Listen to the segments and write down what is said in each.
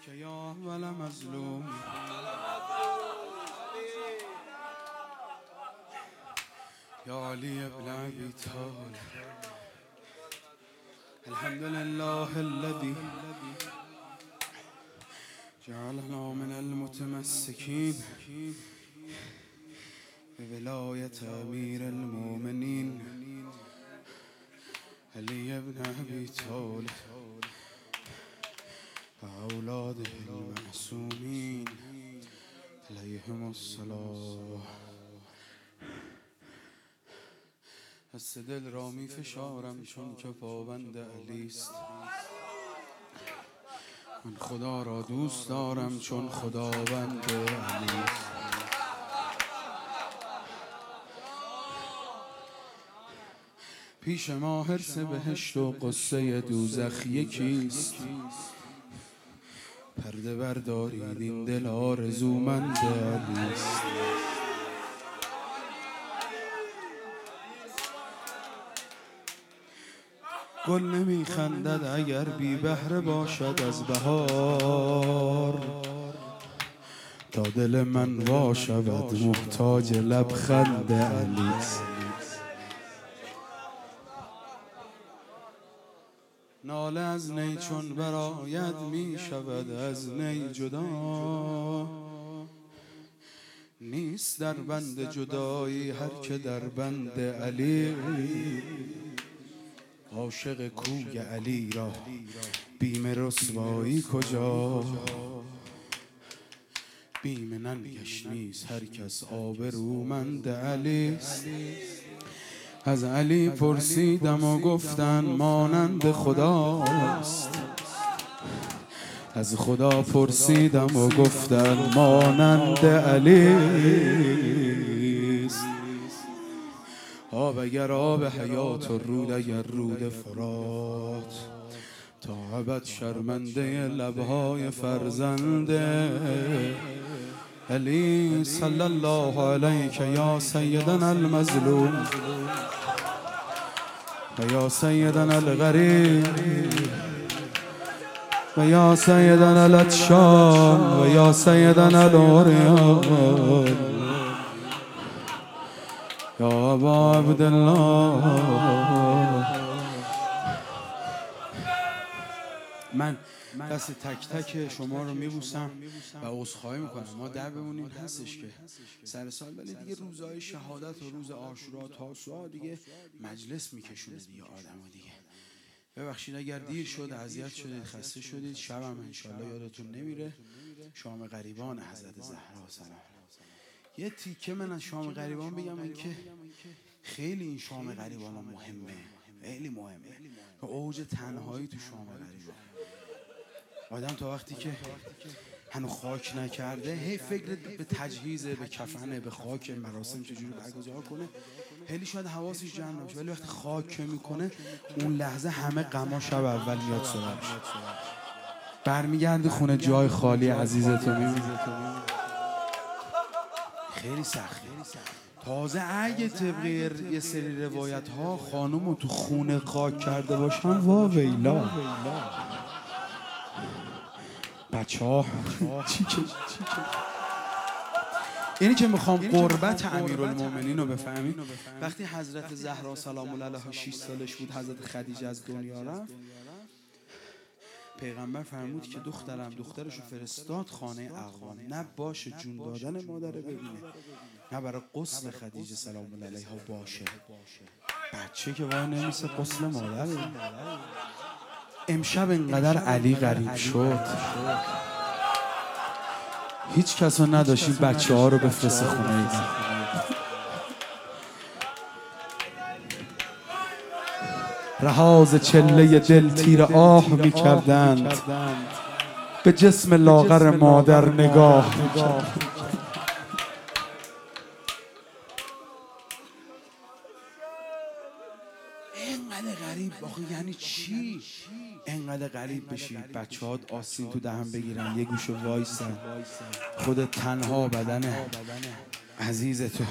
یا اول مظلوم یا علی ابن ابی طالب. الحمد لله الذي جعلنا من المتمسكين بولاية أمير المؤمنين علي بن أبي طالب وأولاده المعصومين عليهم الصلاة. از دل را می فشارم چون که پابند علیست. من خدا را دوست دارم چون خداوند علیست. پیش ما حرص بهشت و قصه دوزخ یکیست. پرده بردارید این دل آرزومند علیست. گل نمی خندد اگر بی بهره باشد از بهار. تا دل من وا شود محتاج لبخند علیست. ناله از نی چون برآید می شود از نی جدا. نیست در بند جدایی هر که در بند علی. عاشق کوی علی را بیم رسوایی کجا. بیم ننگش نیست هر کس آبرومند علیست. از علی پرسیدم و گفتن مانند خداست. از خدا پرسیدم و گفتن مانند علیست. آب اگر آب حیات و رود اگر رود فرات. تا ابد شرمنده لبهای فرزند علی. صلی الله علیک یا سیدنا المظلوم و یا سیدنا الغریب و یا سیدنا العطشان و یا سیدنا العریان یا ابا عبدالله. من دست تک تک شما رو میبوسم و عذرخواهی میکنم. ما در بمونیم هستش که سر سال، ولی دیگه روزهای شهادت و روز عاشورا تاسوعا دیگه مجلس میکشونه دیگه آدمو دیگه. ببخشید اگر دیر شد، اذیت شدید، خسته شدید. شبم انشالله یادتون نمیره شام غریبان حضرت زهرا سلام. یه تیکه من از شام غریبان بگم، این که خیلی این شام غریبان مهمه، خیلی مهمه. اوج تنهایی تو شام غریبان. آدم تا وقتی که هنو خاک نکرده هی فکر به تجهیز، به کفنه، به خاک، مراسم چجوری برگزار کنه، خیلی شاید حواسش جمع نمیشه. ولی وقتی خاک میکنه اون لحظه همه غما شب اول میاد سراغش. برمیگرده خونه جای خالی عزیزتو میبینی. خیلی سخته. تازه اگه طبق یه سری روایت ها خانومو تو خونه خاک کرده باشن، وا ویلا. بچه ها اینی که میخوام قربت امیرالمومنین رو بفهمین. وقتی حضرت زهرا سلام الله علیها 6 سالش بود، حضرت خدیجه از دنیا رفت، پیغمبر فرمود که دخترشو فرستاد خانه اقوام. نه باشه جون دادن مادر ببینه، نه برای غسل خدیجه سلام الله علیها باشه. بچه که وای نمیسه غسل مادر. امشب اینقدر علی غریب شد، هیچ کس رو نداشتیم بچه ها رو بفرسته خونه ایدن. رهاز چله دل تیر آه می کردند، به جسم لاغر مادر نگاه می کردند. اینقدر غریب یعنی چی؟ اینقدر غریب بشید بچه ها آستین تو دهن بگیرن، یه گوشو وایسن، خودت تنها بدن عزیزتو.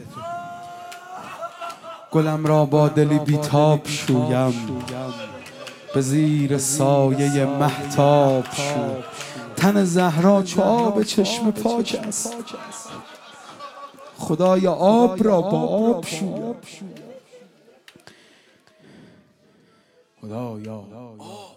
گلم را با دلی بیتاب شویم، به زیر سایه مهتاب شو. تن زهرا چو آب چشم پاک است. خدایا آب را با آب شویا. خدایا